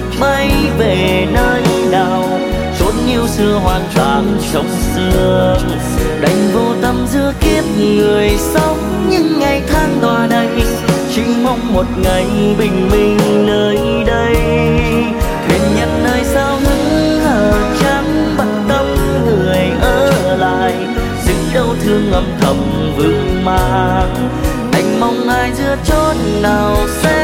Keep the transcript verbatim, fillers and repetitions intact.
một bay về nơi nào, chốn yêu xưa hoang tàn trong xưa. Đành vô tâm giữa kiếp người sống những ngày tháng đọa đầy, chỉ mong một ngày bình minh nơi đây. Thuyền nhân nơi sao hững hờ chẳng bận tâm người ở lại, giữ đau thương âm thầm vương mang. Anh mong ai giữa chốn nào sẽ